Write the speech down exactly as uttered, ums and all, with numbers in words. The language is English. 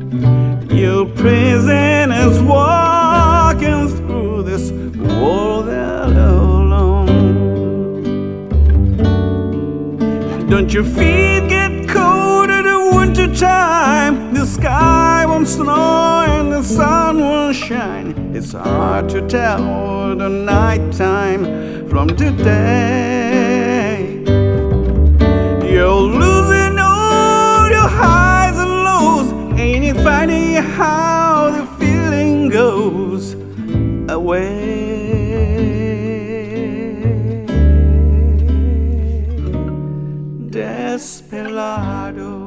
Your prisoners walking through this world alone. Don't your feet get cold in the winter time? The sky won't snow and the sun won't shine. It's hard to tell the night time from the day. You're losing all your highs and lows. Ain't it funny how the feeling goes away? Desperado.